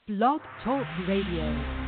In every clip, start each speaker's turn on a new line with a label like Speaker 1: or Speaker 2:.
Speaker 1: Blog Talk Radio.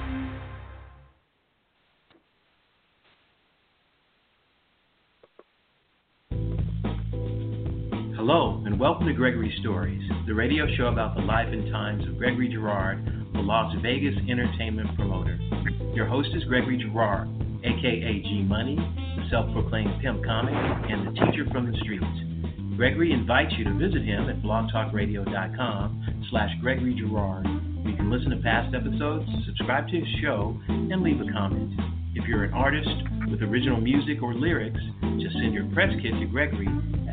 Speaker 2: Hello, and welcome to Gregory Stories, the radio show about the life and times of Gregory Girard, the Las Vegas entertainment promoter. Your host is Gregory Girard, a.k.a. G-Money, the self-proclaimed pimp comic, and the teacher from the streets. Gregory invites you to visit him at blogtalkradio.com/Gregory Girard. You can listen to past episodes, subscribe to his show, and leave a comment. If you're an artist with original music or lyrics, just send your press kit to Gregory at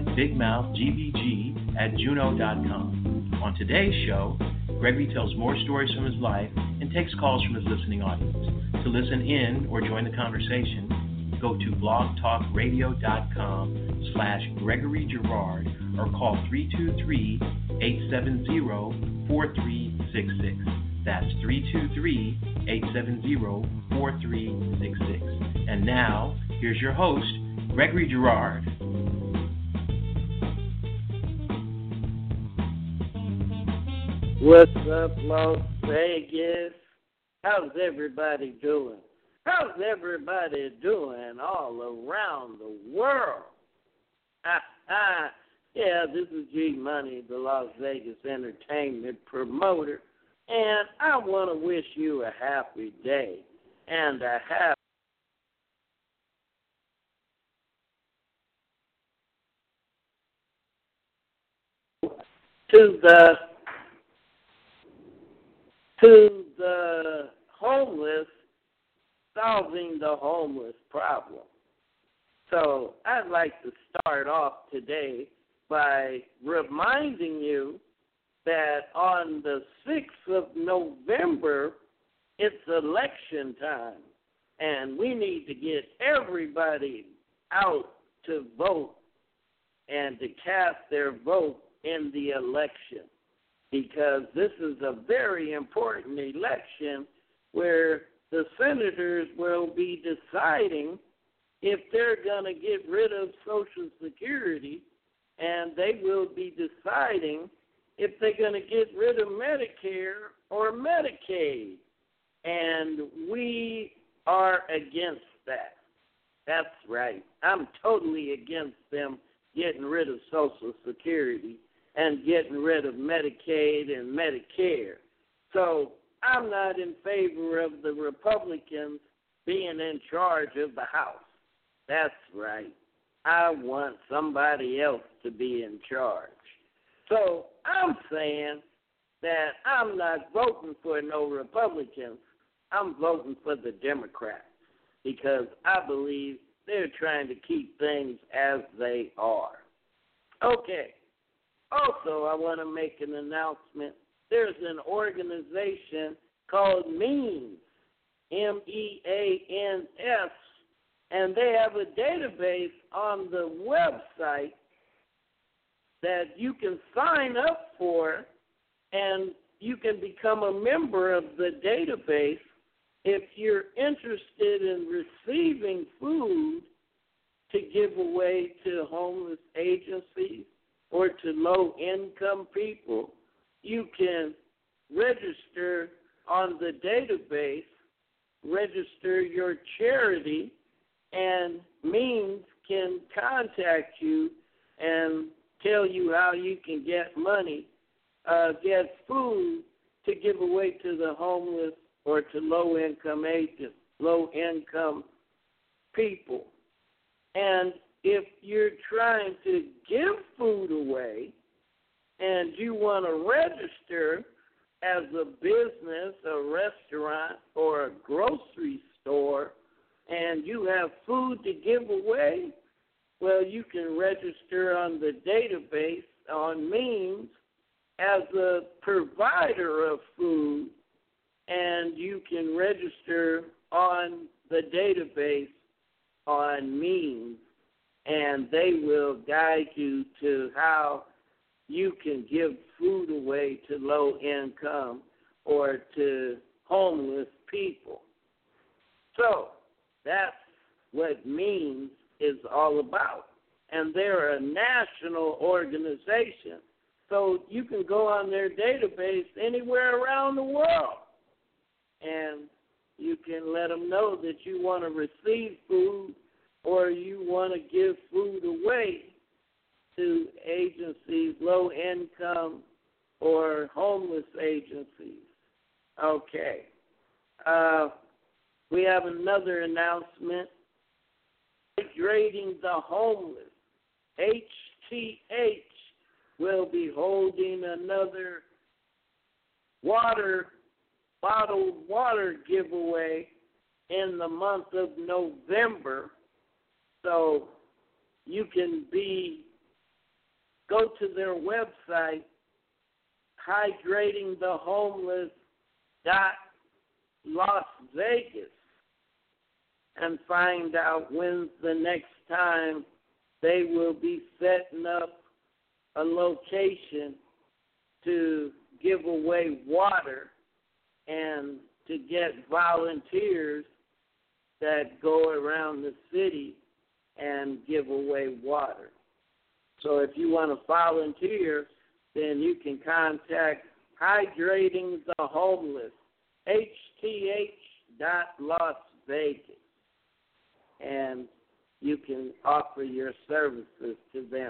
Speaker 2: bigmouthgbg@juno.com. On today's show, Gregory tells more stories from his life and takes calls from his listening audience. To listen in or join the conversation, go to blogtalkradio.com/Gregory Girard or call 323-870-4366. That's 323-870-4366. And now, here's your host, Gregory Girard.
Speaker 3: What's up, Las Vegas? How's everybody doing? How's everybody doing all around the world? Yeah, this is G-Money, the Las Vegas entertainment promoter, and I want to wish you a happy day and a happy to the homeless, solving the homeless problem. So I'd like to start off today by reminding you that on the 6th of November, it's election time, and we need to get everybody out to vote and to cast their vote in the election, because this is a very important election where the senators will be deciding if they're going to get rid of Social Security, and they will be deciding if they're going to get rid of Medicare or Medicaid. And we are against that. That's right. I'm totally against them getting rid of Social Security and getting rid of Medicaid and Medicare. So I'm not in favor of the Republicans being in charge of the House. That's right. I want somebody else to be in charge. So I'm saying that I'm not voting for no Republicans. I'm voting for the Democrats, because I believe they're trying to keep things as they are. Okay. Also, I want to make an announcement. There's an organization called MEANS, MEANS, and they have a database on the website that you can sign up for, and you can become a member of the database if you're interested in receiving food to give away to homeless agencies or to low-income people. You can register on the database, register your charity, and MEANS can contact you and tell you how you can get money, get food to give away to the homeless or to low-income agents, low-income people. And if you're trying to give food away and you want to register as a business, a restaurant, or a grocery store, and you have food to give away, well, you can register on the database on MEANS as a provider of food, and you can register on the database on MEANS, and they will guide you to how you can give food away to low income or to homeless people. So that's what MEANS is all about. And they're a national organization. So you can go on their database anywhere around the world, and you can let them know that you want to receive food or you want to give food away to agencies, low income or homeless agencies. Okay. We have another announcement. Hydrating the Homeless. HTH will be holding another bottled water giveaway in the month of November. So you can go to their website, hydratingthehomeless.Las Vegas, and find out when's the next time they will be setting up a location to give away water and to get volunteers that go around the city and give away water. So if you want to volunteer, then you can contact Hydrating the Homeless, HTH.Las Vegas, and you can offer your services to them.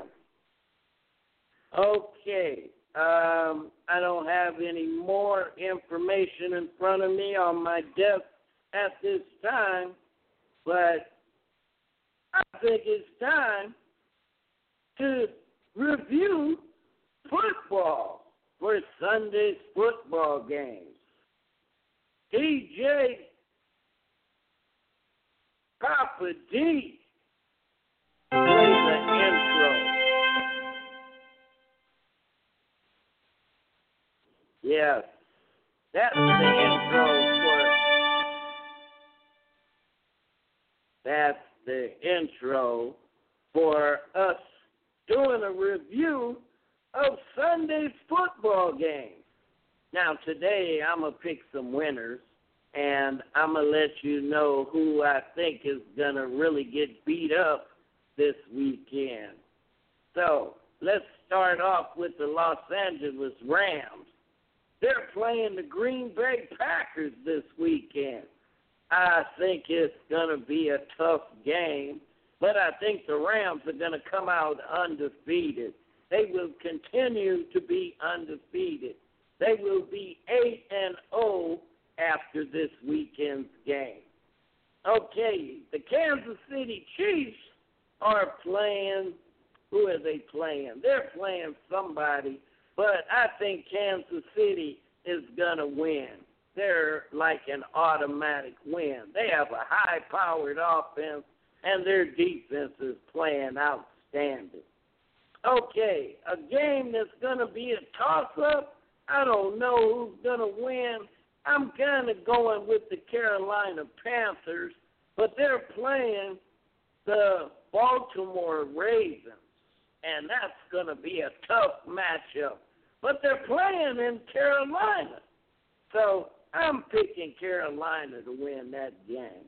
Speaker 3: Okay, I don't have any more information in front of me on my desk at this time, but I think it's time to review football for Sunday's football games. DJ Papa D play the intro. Yes, that's the intro for us doing a review of Sunday's football games. Now, today I'm going to pick some winners, and I'm going to let you know who I think is going to really get beat up this weekend. So, let's start off with the Los Angeles Rams. They're playing the Green Bay Packers this weekend. I think it's going to be a tough game, but I think the Rams are going to come out undefeated. They will continue to be undefeated. They will be 8-0 after this weekend's game. Okay, the Kansas City Chiefs are playing. Who are they playing? They're playing somebody, but I think Kansas City is going to win. They're like an automatic win. They have a high-powered offense, and their defense is playing outstanding. Okay, a game that's going to be a toss-up. I don't know who's going to win. I'm kind of going with the Carolina Panthers, but they're playing the Baltimore Ravens, and that's going to be a tough matchup. But they're playing in Carolina, so I'm picking Carolina to win that game.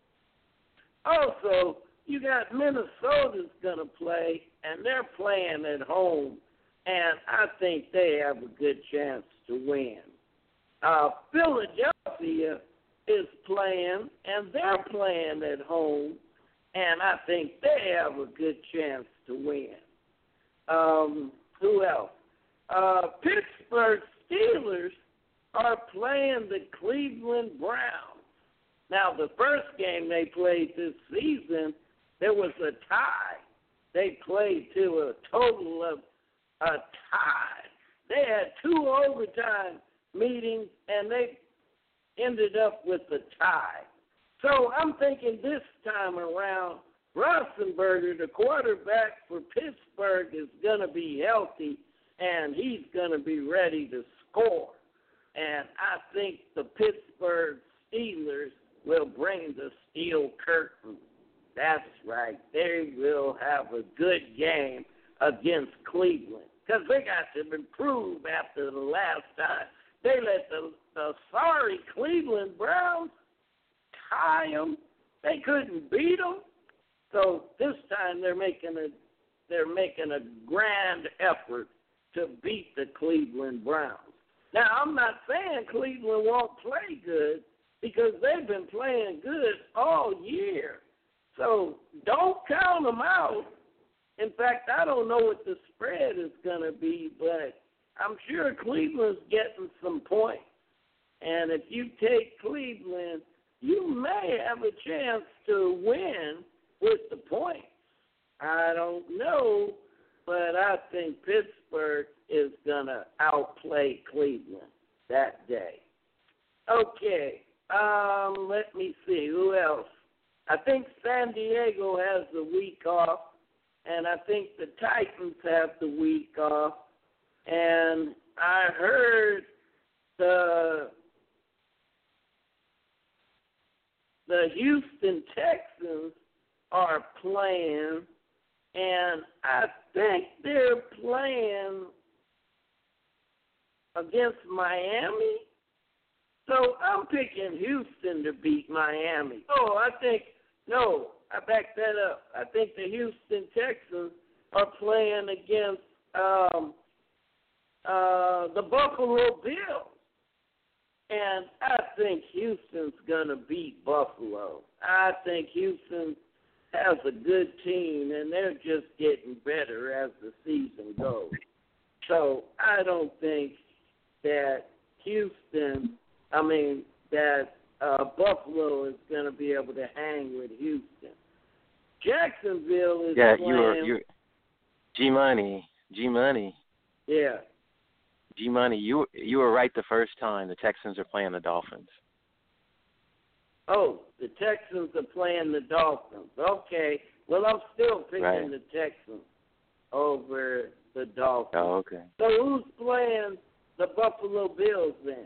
Speaker 3: Also, you got Minnesota's going to play, and they're playing at home, and I think they have a good chance to win. Philadelphia is playing, and they're playing at home, and I think they have a good chance to win. Who else? Pittsburgh Steelers are playing the Cleveland Browns. Now, the first game they played this season, there was a tie. They played to a total of a tie. They had 2 overtime meetings, and they ended up with a tie. So I'm thinking this time around, Roethlisberger, the quarterback for Pittsburgh, is going to be healthy, and he's going to be ready to score. And I think the Pittsburgh Steelers will bring the steel curtain. That's right. They will have a good game against Cleveland because they got to improve after the last time. They let the sorry Cleveland Browns tie them. They couldn't beat them. So this time they're making a grand effort to beat the Cleveland Browns. Now, I'm not saying Cleveland won't play good because they've been playing good all year. So don't count them out. In fact, I don't know what the spread is going to be, but I'm sure Cleveland's getting some points. And if you take Cleveland, you may have a chance to win with the points. I don't know, but I think Pittsburgh is going to outplay Cleveland that day. Okay, let me see. Who else? I think San Diego has the week off, and I think the Titans have the week off. And I heard the Houston Texans are playing, and I think they're playing against Miami. So I'm picking Houston to beat Miami. I back that up. I think the Houston Texans are playing against the Buffalo Bills. And I think Houston's going to beat Buffalo. I think Houston has a good team, and they're just getting better as the season goes. So I don't think that Buffalo is going to be able to hang with Houston. Jacksonville is playing.
Speaker 1: You're G-Money.
Speaker 3: Yeah.
Speaker 1: G-Money, you were right the first time. The Texans are playing the Dolphins.
Speaker 3: Oh, the Texans are playing the Dolphins. Okay. Well, I'm still picking the Texans over the Dolphins.
Speaker 1: Oh, okay.
Speaker 3: So who's playing the Buffalo Bills then?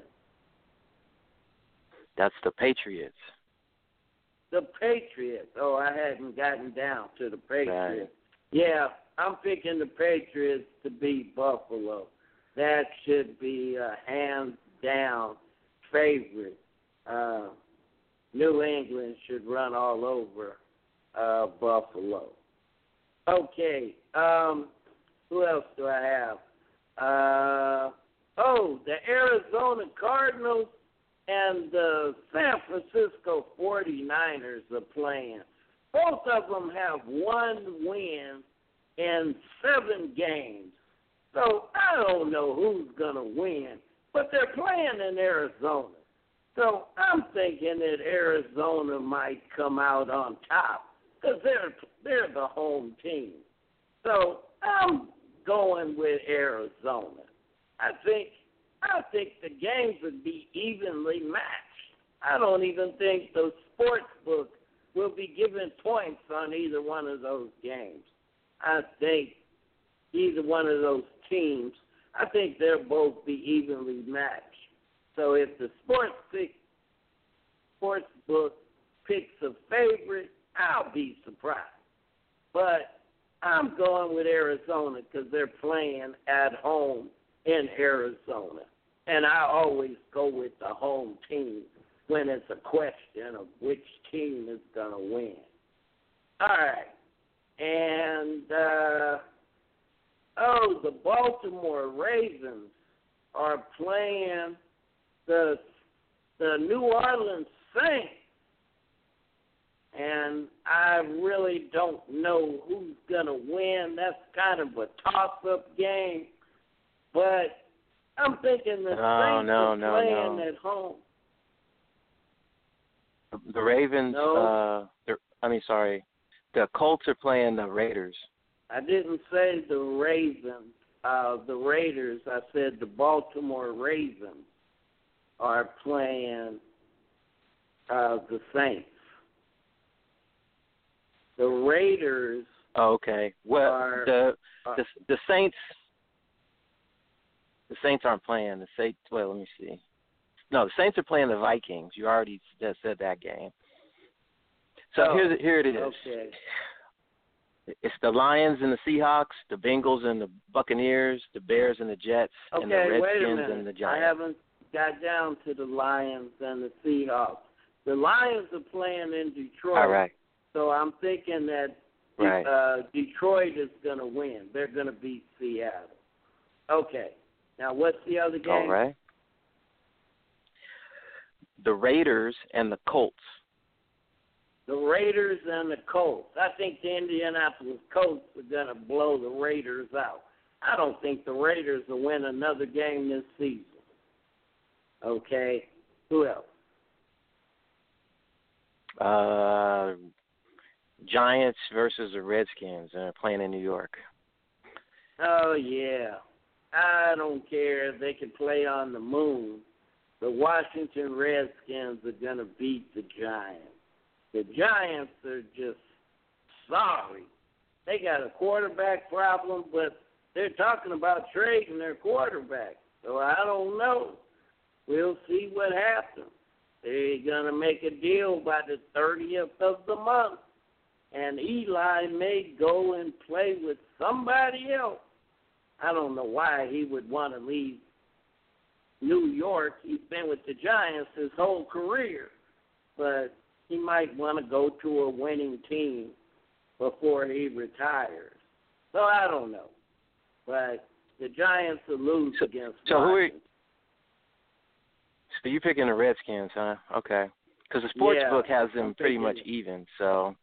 Speaker 1: That's the Patriots.
Speaker 3: The Patriots. Oh, I hadn't gotten down to the Patriots.
Speaker 1: Right.
Speaker 3: Yeah, I'm picking the Patriots to beat Buffalo. That should be a hands-down favorite. New England should run all over Buffalo. Okay, who else do I have? The Arizona Cardinals and the San Francisco 49ers are playing. Both of them have one win in 7 games. So I don't know who's going to win, but they're playing in Arizona. So I'm thinking that Arizona might come out on top because they're the home team. So I'm going with Arizona. I think the games would be evenly matched. I don't even think the sports book will be giving points on either one of those games. I think either one of those teams, I think they'll both be evenly matched. So if the sports book picks a favorite, I'll be surprised. But I'm going with Arizona because they're playing at home in Arizona. And I always go with the home team when it's a question of which team is going to win. All right. And, the Baltimore Ravens are playing the New Orleans Saints. And I really don't know who's going to win. That's kind of a toss-up game. But I'm thinking the Saints are playing at home.
Speaker 1: The Ravens, the Colts are playing the Raiders.
Speaker 3: I didn't say the Ravens, the Raiders. I said the Baltimore Ravens are playing the Saints. The Raiders.
Speaker 1: Oh, okay. Well, the Saints. The Saints aren't playing the Saints. Well, let me see. No, the Saints are playing the Vikings. You already said that game. So here it is.
Speaker 3: Okay.
Speaker 1: It's the Lions and the Seahawks, the Bengals and the Buccaneers, the Bears and the Jets, and the Redskins and the Giants.
Speaker 3: I haven't got down to the Lions and the Seahawks. The Lions are playing in Detroit.
Speaker 1: All right.
Speaker 3: So I'm thinking that Detroit is going to win. They're going to beat Seattle. Okay. Now, what's the other game?
Speaker 1: All right. The Raiders and the Colts.
Speaker 3: The Raiders and the Colts. I think the Indianapolis Colts are going to blow the Raiders out. I don't think the Raiders will win another game this season. Okay. Who else?
Speaker 1: Giants versus the Redskins, and they're playing in New York.
Speaker 3: Oh, yeah. I don't care if they can play on the moon. The Washington Redskins are going to beat the Giants. The Giants are just sorry. They got a quarterback problem, but they're talking about trading their quarterback. So I don't know. We'll see what happens. They're going to make a deal by the 30th of the month. And Eli may go and play with somebody else. I don't know why he would want to leave New York. He's been with the Giants his whole career. But he might want to go to a winning team before he retires. So I don't know. But the Giants will lose against Washington.
Speaker 1: So you're picking the Redskins, huh? Okay. Because the sports book has them pretty much even, so.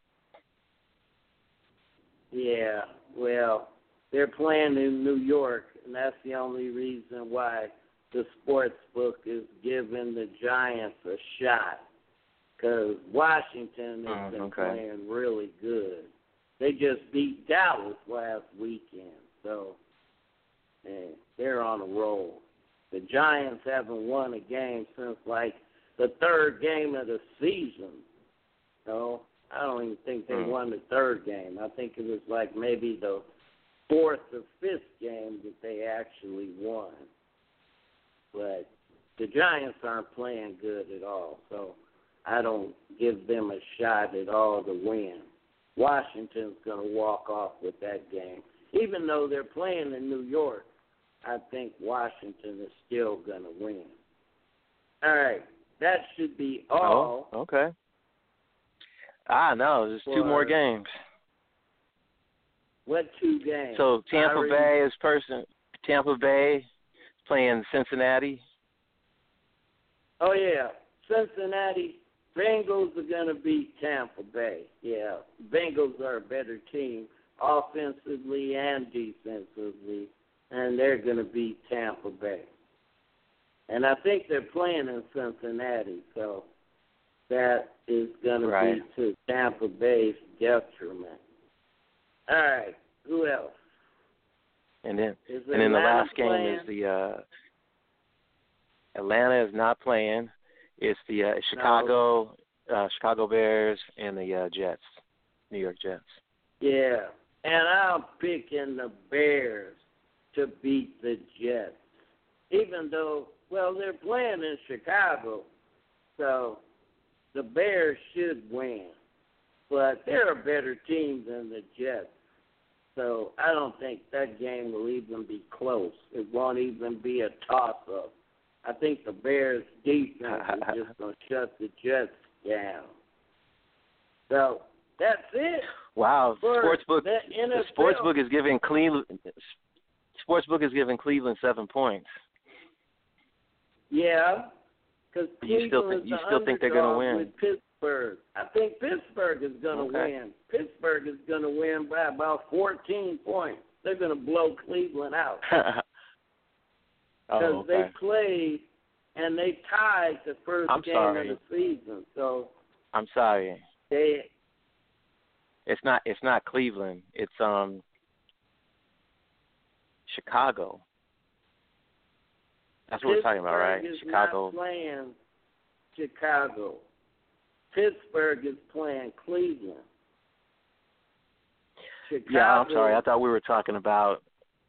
Speaker 3: Yeah, well, they're playing in New York, and that's the only reason why the sports book is giving the Giants a shot. Because Washington has been playing really good. They just beat Dallas last weekend, so they're on a roll. The Giants haven't won a game since, like, the third game of the season. So I don't even think they won the third game. I think it was, like, maybe the fourth or fifth game that they actually won. But the Giants aren't playing good at all, so I don't give them a shot at all to win. Washington's going to walk off with that game. Even though they're playing in New York, I think Washington is still going to win. All right. That should be all.
Speaker 1: Oh, okay. No, there's two more games.
Speaker 3: What two games?
Speaker 1: So Tampa Bay is playing Cincinnati. Oh,
Speaker 3: yeah. Cincinnati Bengals are going to beat Tampa Bay. Yeah. Bengals are a better team offensively and defensively, and they're going to beat Tampa Bay. And I think they're playing in Cincinnati, so that is going to be to Tampa Bay's detriment. All right, who else?
Speaker 1: And then the last game is the Atlanta is not playing. It's the Chicago Bears and the Jets, New York Jets.
Speaker 3: Yeah, and I'm picking the Bears to beat the Jets, even though, well, they're playing in Chicago, so the Bears should win. But they're a better team than the Jets, so I don't think that game will even be close. It won't even be a toss-up. I think the Bears' defense is just going to shut the Jets down. So that's it.
Speaker 1: Wow, Sportsbook is giving Cleveland 7 points.
Speaker 3: Yeah, because
Speaker 1: you still think they're going to win
Speaker 3: with Pittsburgh. I think Pittsburgh is going to win. Pittsburgh is going to win by about 14 points. They're going to blow Cleveland out. Because they played and they tied the first game of the season. So
Speaker 1: I'm sorry. It's not Cleveland. It's Chicago. That's what we're talking about, right? Chicago.
Speaker 3: Not playing Chicago. Pittsburgh is playing Cleveland. Chicago.
Speaker 1: Yeah, I'm sorry. I thought we were talking about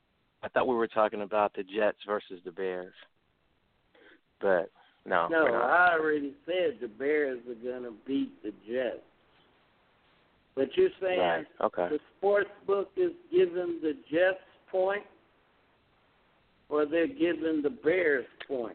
Speaker 1: the Jets versus the Bears. But no.
Speaker 3: No, I already said the Bears are going to beat the Jets. But you're saying the sports book is giving the Jets points, or they're giving the Bears points?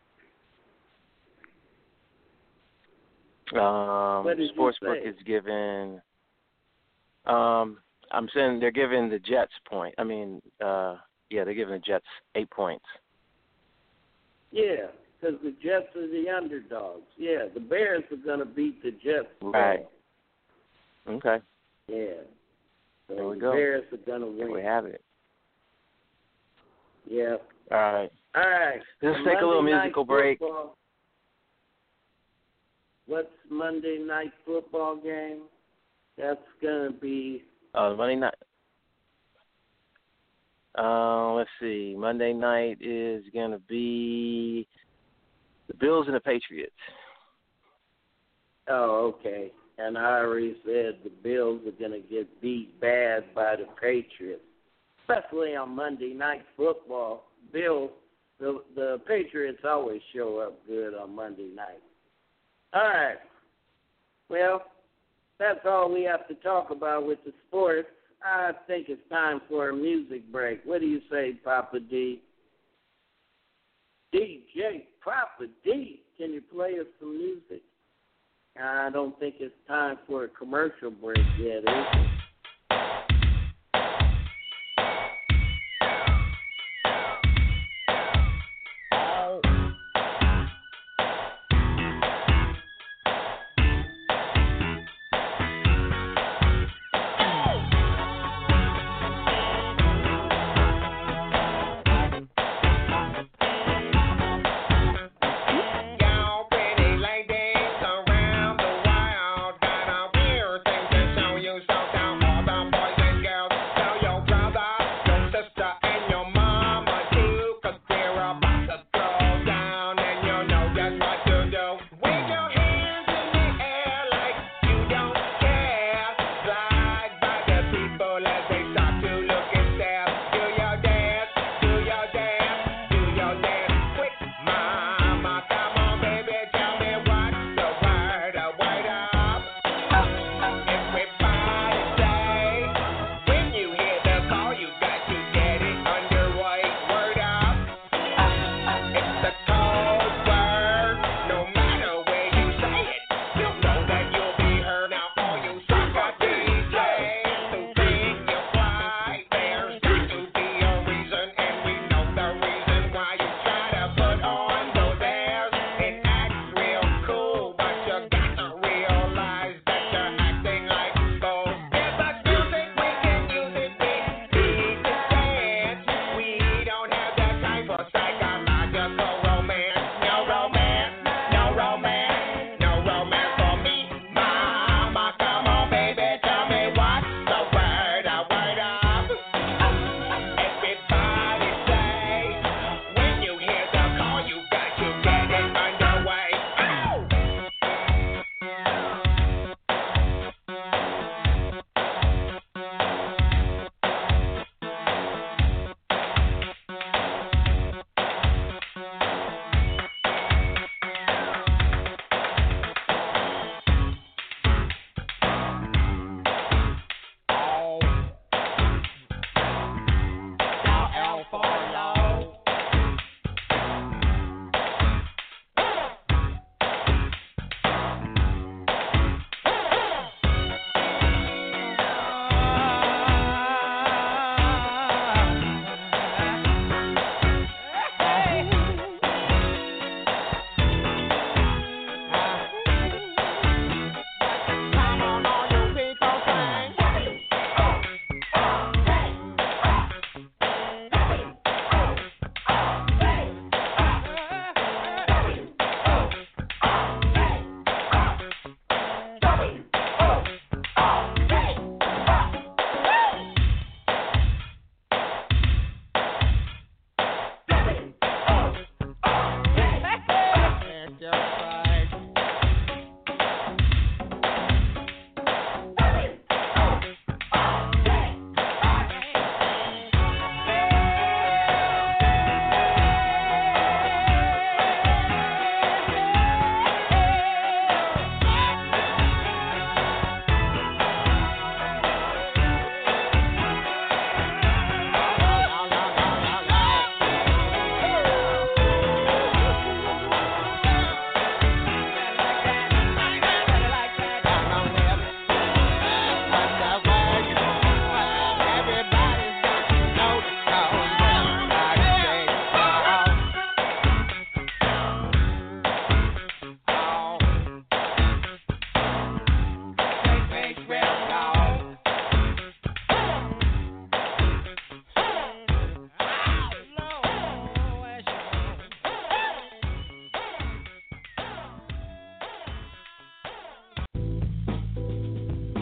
Speaker 1: Sportsbook is giving. I'm saying they're giving the Jets point. I mean, Yeah, they're giving the Jets 8 points.
Speaker 3: Yeah, because the Jets are the underdogs. Yeah, the Bears are going to beat the Jets.
Speaker 1: Right. Okay.
Speaker 3: Yeah. So
Speaker 1: there we
Speaker 3: the
Speaker 1: go.
Speaker 3: Bears are going to win.
Speaker 1: There we have it.
Speaker 3: Yeah.
Speaker 1: All right.
Speaker 3: All right.
Speaker 1: Let's take a little musical break.
Speaker 3: Football. What's Monday night football game? That's going to be...
Speaker 1: Monday night. Let's see. Monday night is going to be the Bills and the Patriots.
Speaker 3: Oh, okay. And I already said the Bills are going to get beat bad by the Patriots, especially on Monday night football. The Patriots always show up good on Monday night. All right. Well, that's all we have to talk about with the sports. I think it's time for a music break. What do you say, Papa D? DJ Papa D, can you play us some music? I don't think it's time for a commercial break yet, is it?
Speaker 4: Show you so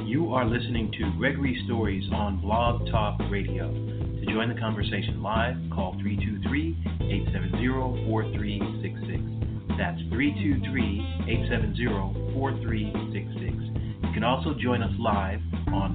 Speaker 2: You are listening to Gregory Stories on Blog Talk Radio. To join the conversation live, call 323-870-4366. That's 323-870-4366. You can also join us live on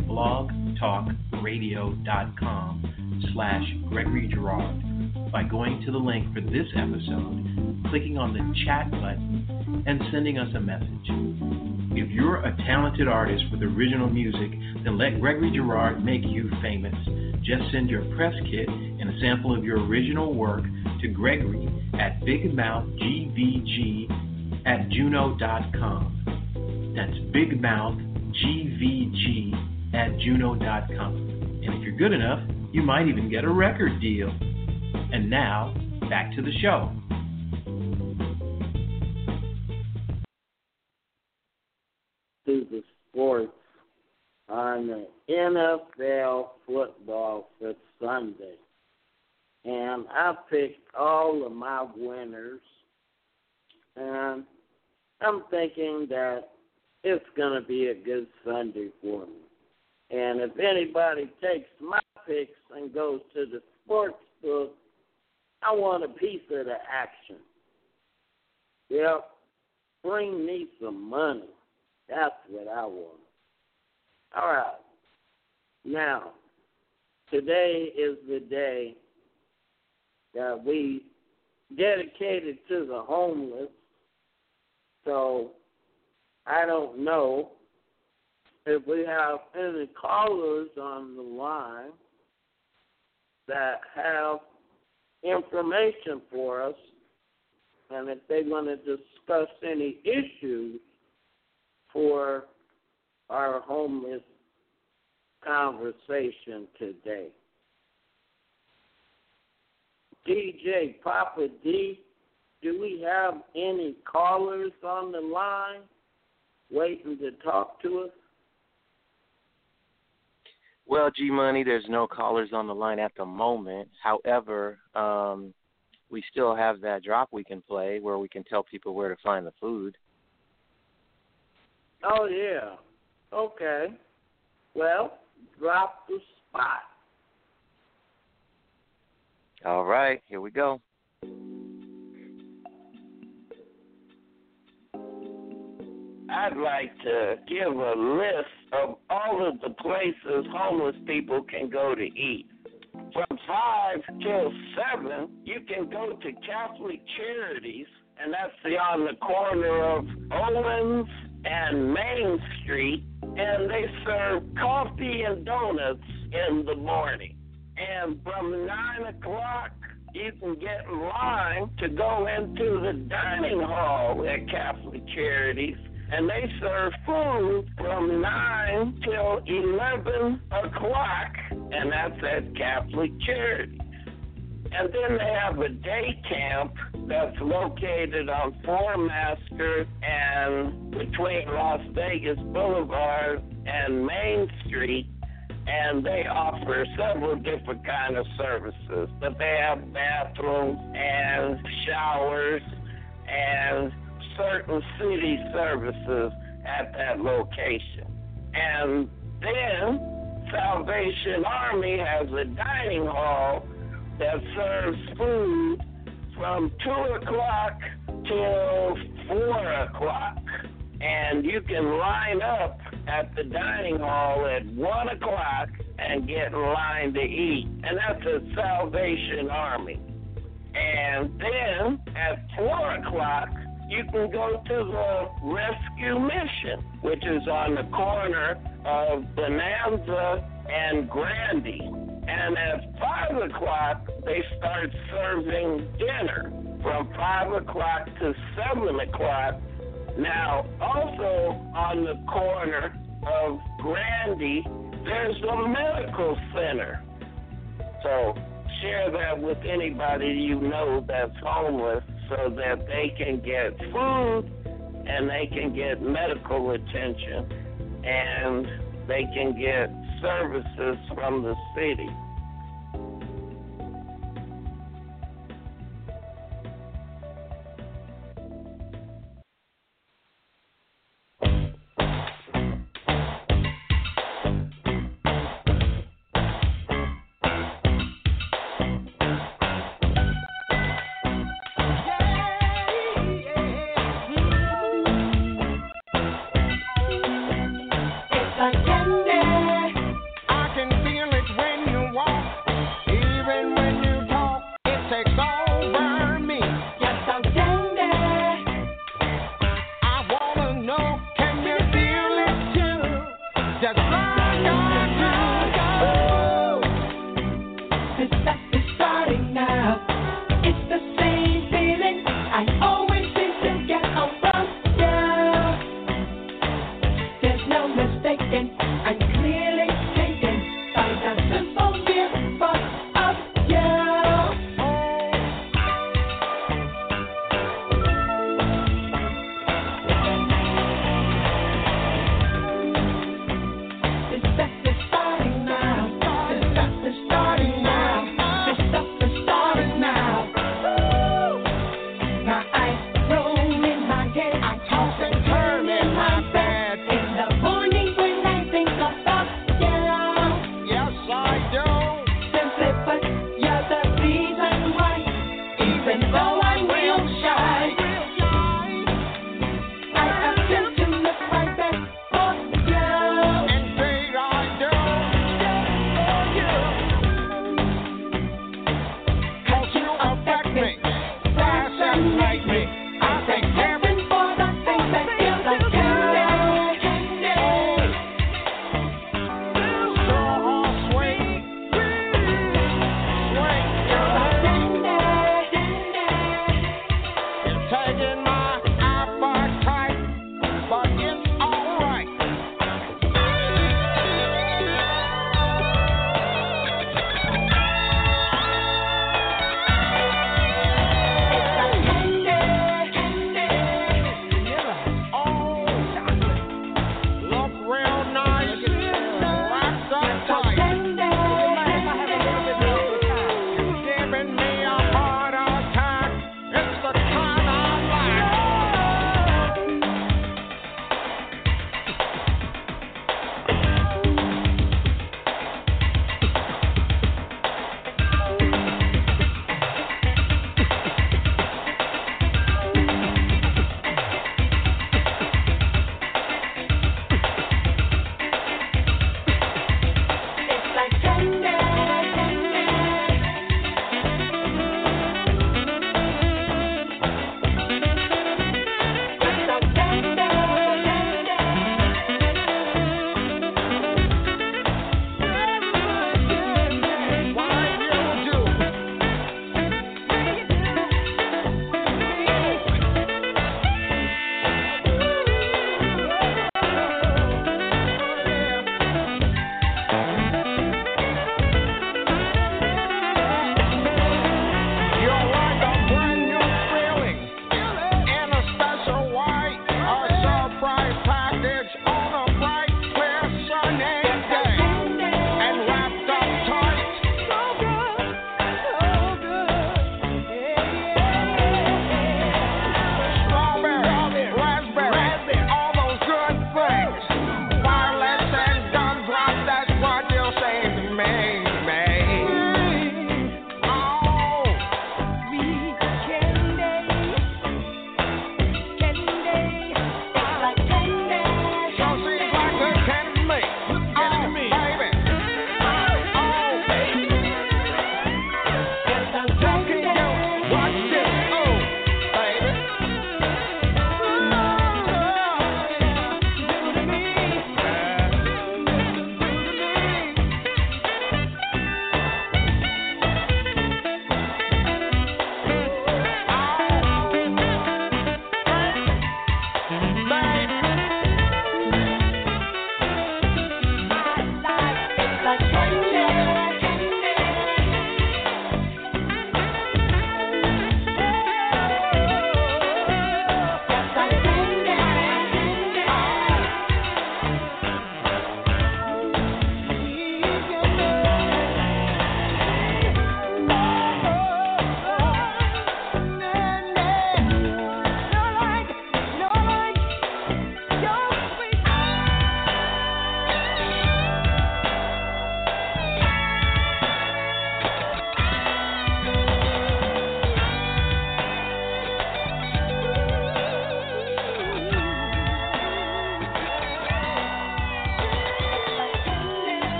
Speaker 2: blogtalkradio.com/Gregory Girard by going to the link for this episode, clicking on the chat button, and sending us a message. If you're a talented artist with original music, then let Gregory Girard make you famous. Just send your press kit and a sample of your original work to Gregory at bigmouthgvg@juno.com. That's bigmouthgvg@juno.com. And if you're good enough, you might even get a record deal. And now, back to the show.
Speaker 3: To the sports on the NFL football for Sunday. And I picked all of my winners. And I'm thinking that it's going to be a good Sunday for me. And if anybody takes my picks and goes to the sports book, I want a piece of the action. Yep, bring me some money. That's what I want. All right. Now, today is the day that we dedicated to the homeless. So I don't know if we have any callers on the line that have information for us, and if they want to discuss any issues for our homeless conversation today. DJ Papa D, do we have any callers on the line waiting to talk to us?
Speaker 1: Well, G-Money, there's no callers on the line at the moment. However, we still have that drop we can play where we can tell people where to find the food.
Speaker 3: Oh, yeah. Okay. Well, drop the spot.
Speaker 1: All right, here we go.
Speaker 3: I'd like to give a list of all of the places homeless people can go to eat. From 5 till 7, you can go to Catholic Charities, and that's on the corner of Owens and Main Street, and they serve coffee and donuts in the morning. And from 9 o'clock, you can get in line to go into the dining hall at Catholic Charities, and they serve food from 9 till 11 o'clock, and that's at Catholic Charities. And then they have a day camp that's located on Fourmaster and between Las Vegas Boulevard and Main Street, and they offer several different kind of services. But they have bathrooms and showers and certain city services at that location. And then Salvation Army has a dining hall that serves food from 2 o'clock till 4 o'clock. And you can line up at the dining hall at 1 o'clock and get in line to eat. And that's at Salvation Army. And then at 4 o'clock, you can go to the Rescue Mission, which is on the corner of Bonanza and Grandy. And at 5 o'clock, they start serving dinner from 5 o'clock to 7 o'clock. Now, also on the corner of Grandy, there's a medical center. So share that with anybody you know that's homeless so that they can get food and they can get medical attention and they can get services from the city.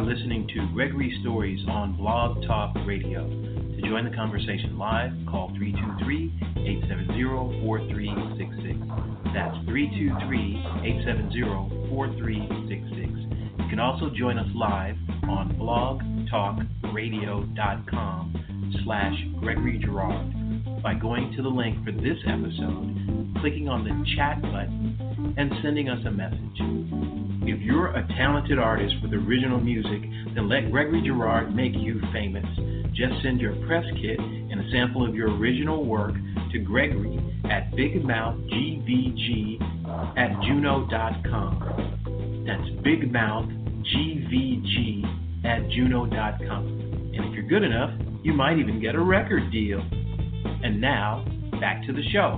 Speaker 2: are listening to Gregory Stories on Blog Talk Radio. To join the conversation live, call 323-870-4366. That's 323-870-4366. You can also join us live on blogtalkradio.com/Gregory Girard by going to the link for this episode, clicking on the chat button, and sending us a message. If you're a talented artist with original music, then let Gregory Girard make you famous. Just send your press kit and a sample of your original work to Gregory at bigmouthgvg@juno.com. That's bigmouthgvg@juno.com. And if you're good enough, you might even get a record deal. And now, back to the show.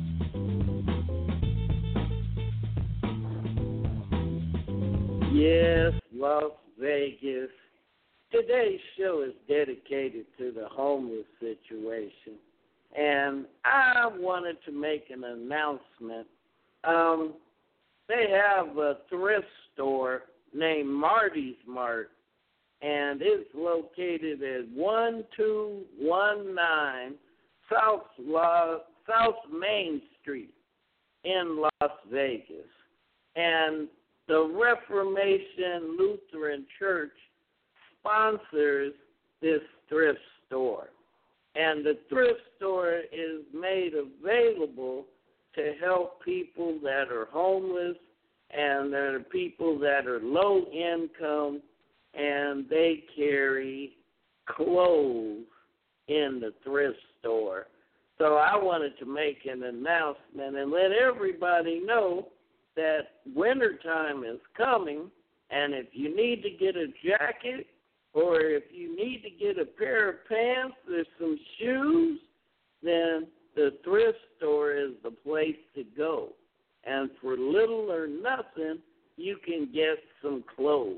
Speaker 3: Yes, Las Vegas. Today's show is dedicated to the homeless situation. And I wanted to make an announcement. They have a thrift store named Marty's Mart, and it's located at 1219 South Main Street in Las Vegas. And the Reformation Lutheran Church sponsors this thrift store. And the thrift store is made available to help people that are homeless, and there are people that are low income, and they carry clothes in the thrift store. So I wanted to make an announcement and let everybody know that wintertime is coming, and if you need to get a jacket or if you need to get a pair of pants or some shoes, then the thrift store is the place to go. And for little or nothing, you can get some clothes.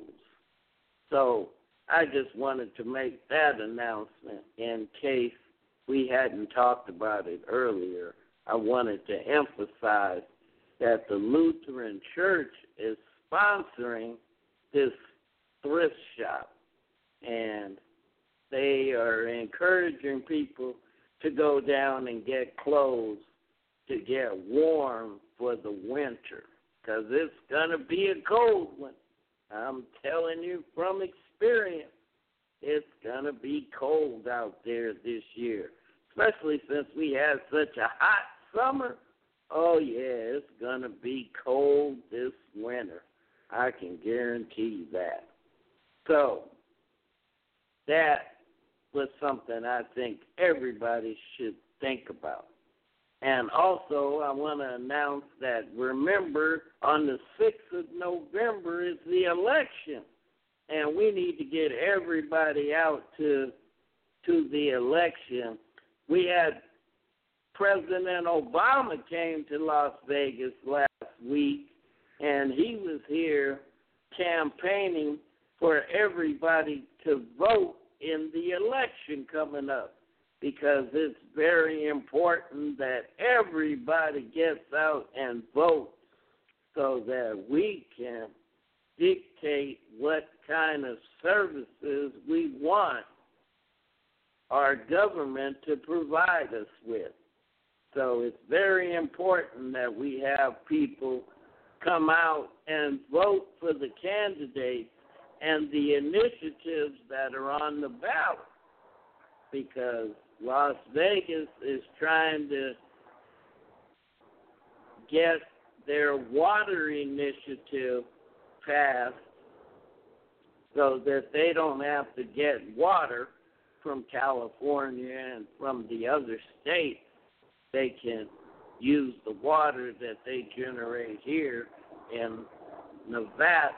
Speaker 3: So I just wanted to make that announcement in case we hadn't talked about it earlier. I wanted to emphasize that the Lutheran Church is sponsoring this thrift shop, and they are encouraging people to go down and get clothes to get warm for the winter, because it's going to be a cold one. I'm telling you from experience, it's going to be cold out there this year, especially since we had such a hot summer. Oh, yeah, it's going to be cold this winter. I can guarantee that. So that was something I think everybody should think about. And also, I want to announce that, remember, on the 6th of November is the election, and we need to get everybody out to the election. We had President Obama came to Las Vegas last week, and he was here campaigning for everybody to vote in the election coming up, because it's very important that everybody gets out and votes so that we can dictate what kind of services we want our government to provide us with. So it's very important that we have people come out and vote for the candidates and the initiatives that are on the ballot, because Las Vegas is trying to get their water initiative passed so that they don't have to get water from California and from the other states. They can use the water that they generate here in Nevada.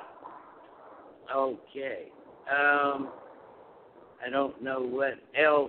Speaker 3: Okay. I don't know what else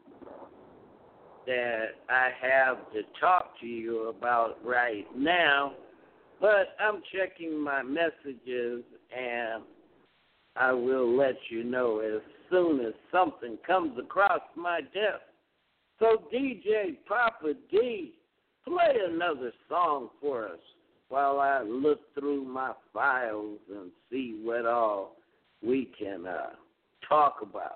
Speaker 3: that I have to talk to you about right now, but I'm checking my messages, and I will let you know as soon as something comes across my desk. So DJ Papa D, play another song for us while I look through my files and see what all we can talk about.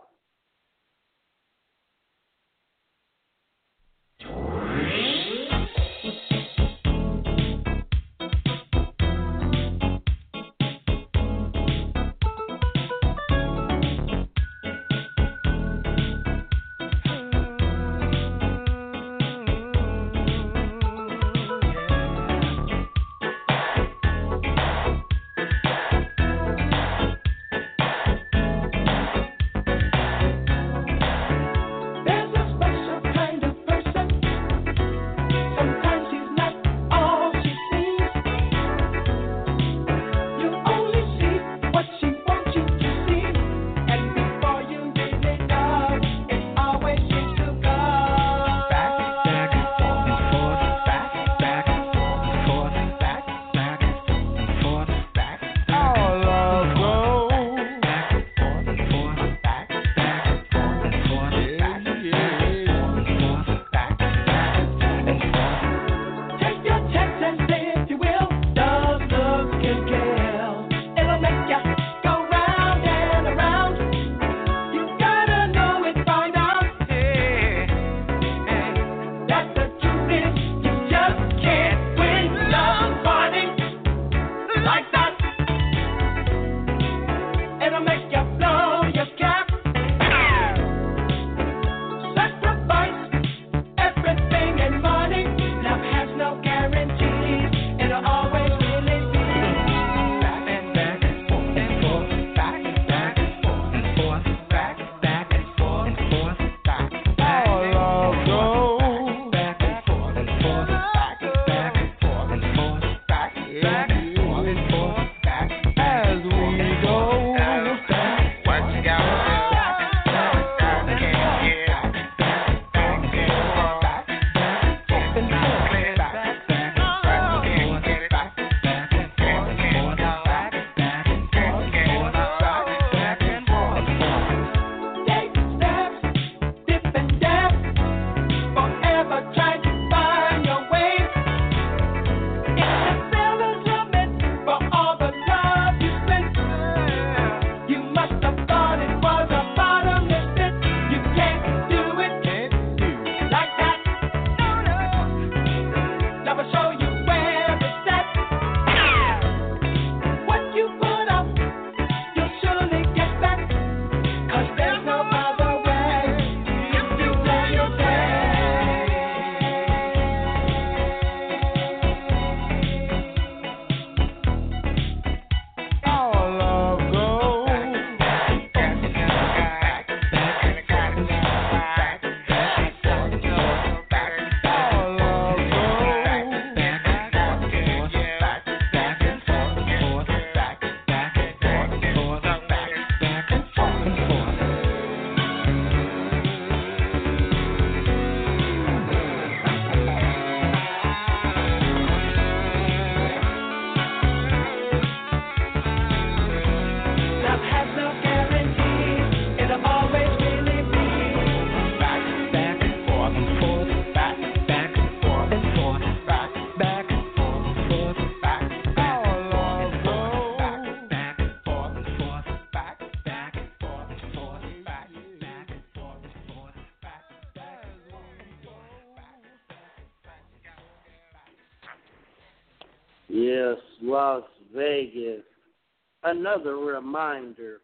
Speaker 3: Yes, Las Vegas. Another reminder.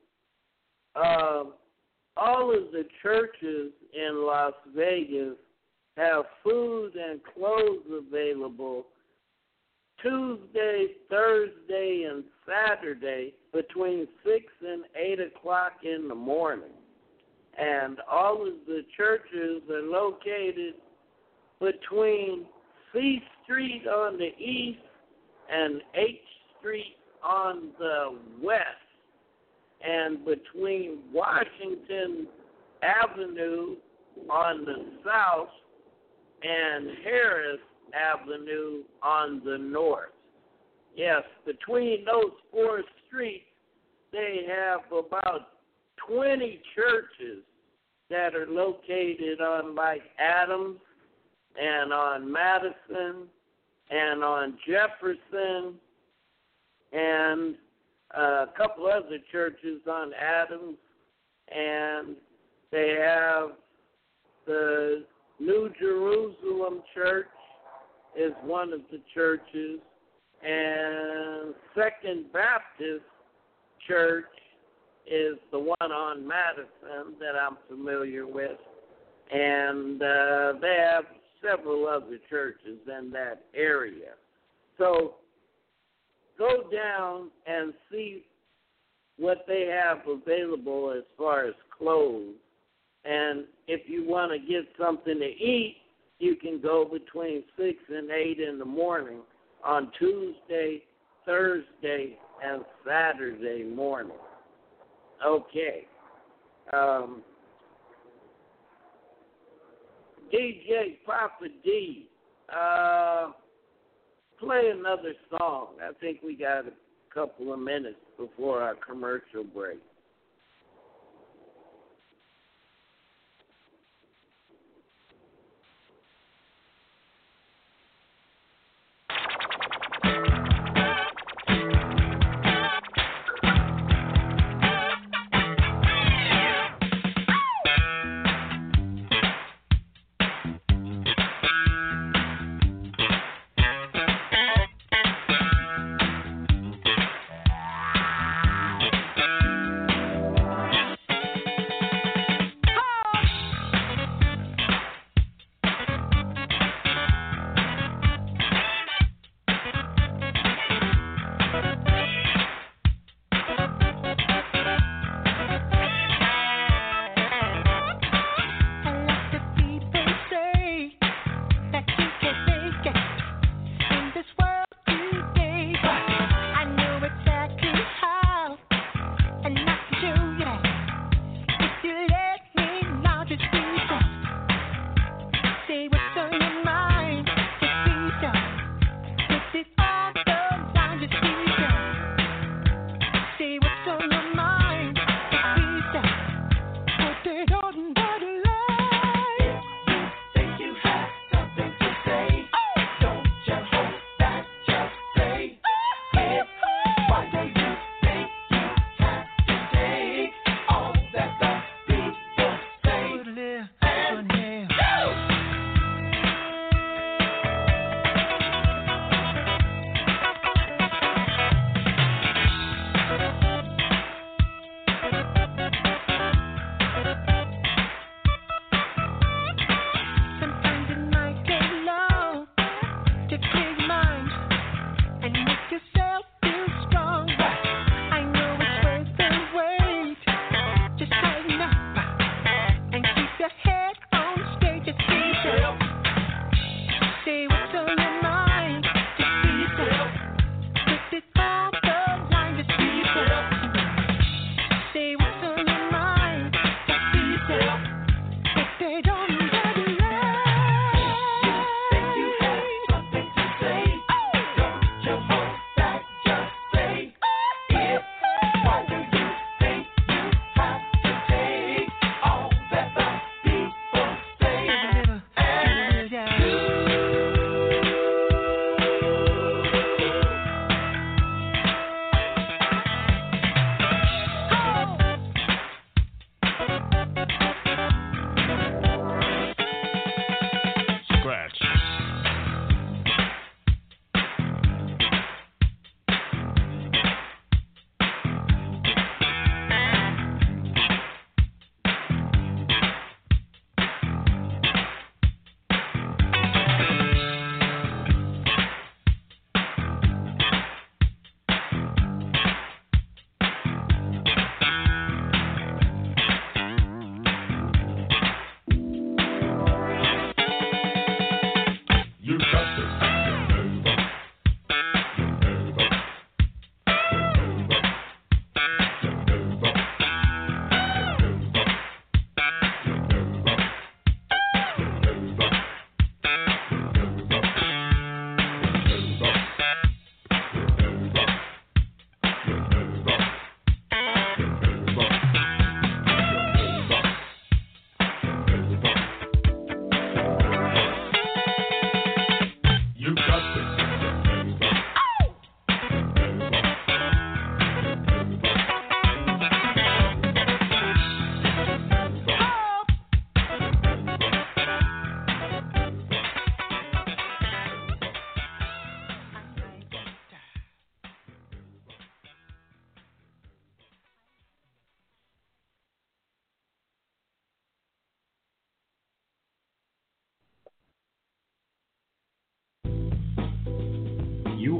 Speaker 3: All of the churches in Las Vegas have food and clothes available Tuesday, Thursday, and Saturday between 6 and 8 o'clock in the morning. And all of the churches are located between C Street on the east and H Street on the west, and between Washington Avenue on the south and Harris Avenue on the north. Yes, between those four streets, they have about 20 churches that are located on like Adams and on Madison and on Jefferson and a couple other churches on Adams, and they have the New Jerusalem Church is one of the churches, and Second Baptist Church is the one on Madison that I'm familiar with, and they have several other churches in that area. So go down and see what they have available as far as clothes. And if you want to get something to eat, you can go between 6 and 8 in the morning on Tuesday, Thursday, and Saturday morning. Okay. DJ Papa D, play another song. I think we got a couple of minutes before our commercial break.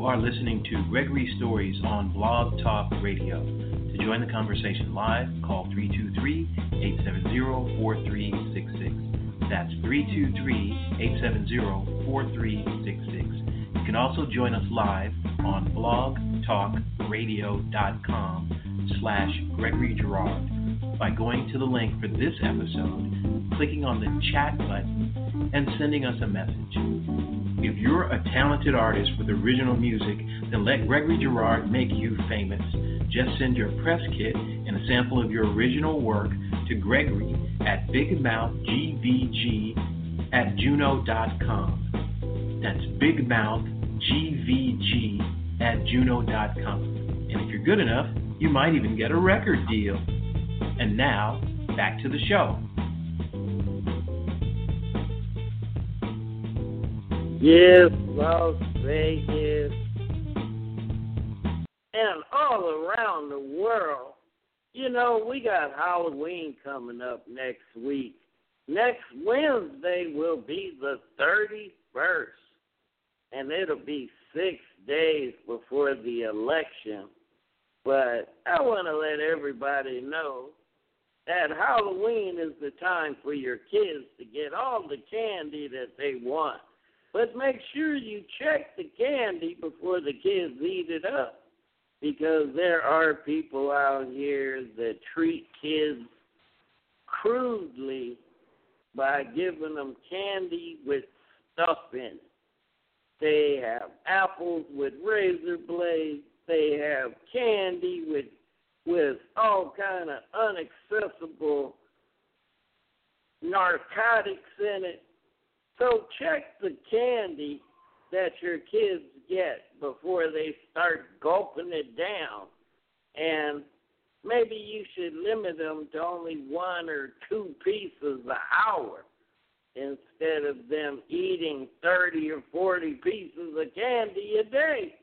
Speaker 2: are listening to Gregory Stories on Blog Talk Radio. To join the conversation live, call 323-870-4366. That's 323-870-4366. You can also join us live on blogtalkradio.com/Gregory Girard by going to the link for this episode, clicking on the chat button, and sending us a message. If you're a talented artist with original music, then let Gregory Girard make you famous. Just send your press kit and a sample of your original work to Gregory at bigmouthgvg@juno.com. That's bigmouthgvg@juno.com. And if you're good enough, you might even get a record deal. And now, back to the show.
Speaker 3: Yes, Las Vegas, and all around the world. You know, we got Halloween coming up next week. Next Wednesday will be the 31st, and it'll be 6 days before the election. But I want to let everybody know that Halloween is the time for your kids to get all the candy that they want. But make sure you check the candy before the kids eat it up, because there are people out here that treat kids crudely by giving them candy with stuff in it. They have apples with razor blades. They have candy with all kind of inaccessible narcotics in it. So check the candy that your kids get before they start gulping it down. And maybe you should limit them to only 1 or 2 pieces an hour instead of them eating 30 or 40 pieces of candy a day.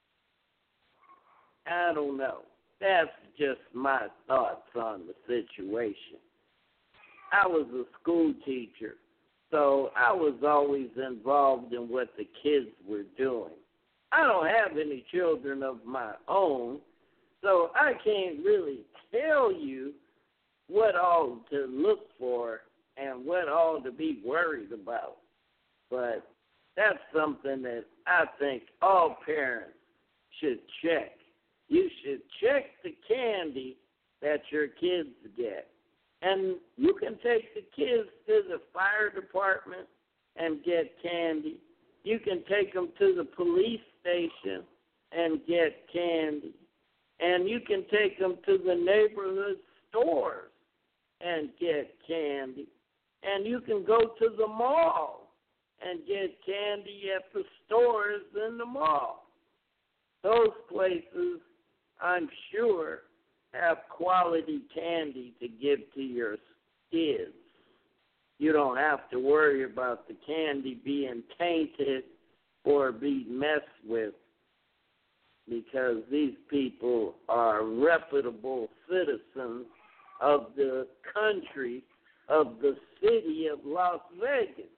Speaker 3: I don't know. That's just my thoughts on the situation. I was a school teacher, so I was always involved in what the kids were doing. I don't have any children of my own, so I can't really tell you what all to look for and what all to be worried about. But that's something that I think all parents should check. You should check the candy that your kids get. And you can take the kids to the fire department and get candy. You can take them to the police station and get candy. And you can take them to the neighborhood stores and get candy. And you can go to the mall and get candy at the stores in the mall. Those places, I'm sure, have quality candy to give to your kids. You don't have to worry about the candy being tainted or be messed with, because these people are reputable citizens of the country, of the city of Las Vegas.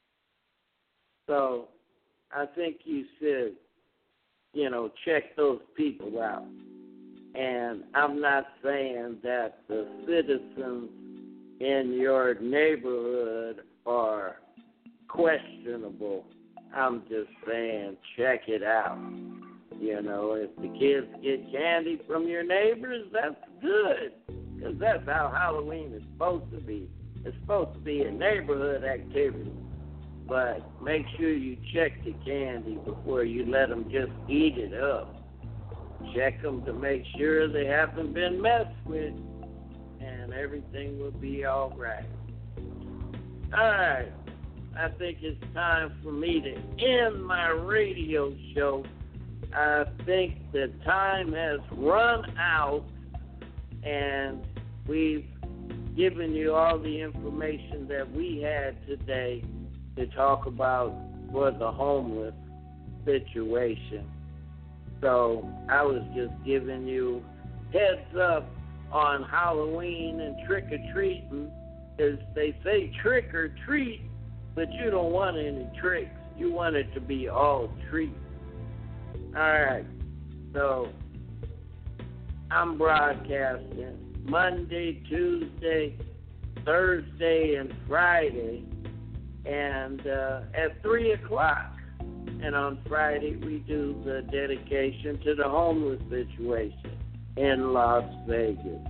Speaker 3: So I think you should, check those people out. And I'm not saying that the citizens in your neighborhood are questionable. I'm just saying check it out. If the kids get candy from your neighbors, that's good, because that's how Halloween is supposed to be. It's supposed to be a neighborhood activity. But make sure you check the candy before you let them just eat it up. Check them to make sure they haven't been messed with, and everything will be all right. All right. I think it's time for me to end my radio show. I think the time has run out, and we've given you all the information that we had today to talk about for the homeless situation. So I was just giving you heads up on Halloween and trick-or-treating, because they say trick or treat, but you don't want any tricks. You want it to be all treats. All right. So I'm broadcasting Monday, Tuesday, Thursday, and Friday, and at 3 o'clock. And on Friday, we do the dedication to the homeless situation in Las Vegas.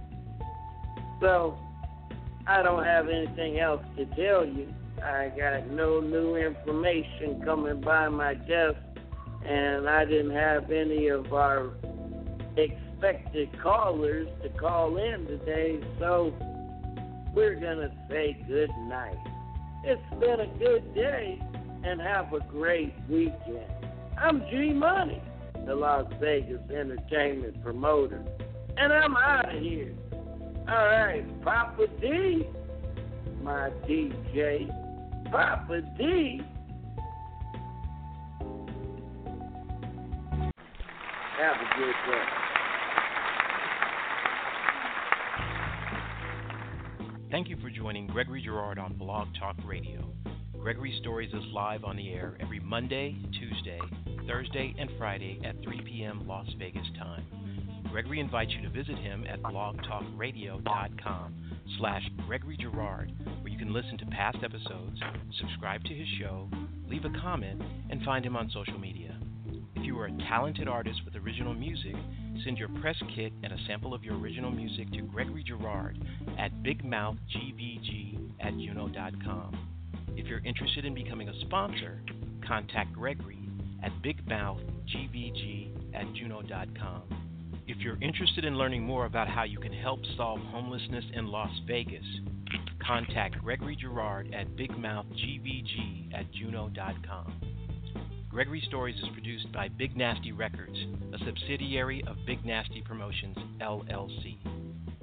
Speaker 3: So I don't have anything else to tell you. I got no new information coming by my desk, and I didn't have any of our expected callers to call in today, so we're going to say good night. It's been a good day, and have a great weekend. I'm G Money, the Las Vegas entertainment promoter, and I'm out of here. All right, Papa D, my DJ, Papa D. Have a good day.
Speaker 2: Thank you for joining Gregory Girard on Blog Talk Radio. Gregory Stories is live on the air every Monday, Tuesday, Thursday, and Friday at 3 p.m. Las Vegas time. Gregory invites you to visit him at blogtalkradio.com/Gregory Girard, where you can listen to past episodes, subscribe to his show, leave a comment, and find him on social media. If you are a talented artist with original music, send your press kit and a sample of your original music to Gregory Girard at bigmouthgvg@juno.com. If you're interested in becoming a sponsor, contact Gregory at bigmouthgvg@juno.com. If you're interested in learning more about how you can help solve homelessness in Las Vegas, contact Gregory Girard at bigmouthgvg@juno.com. Gregory Stories is produced by Big Nasty Records, a subsidiary of Big Nasty Promotions, LLC.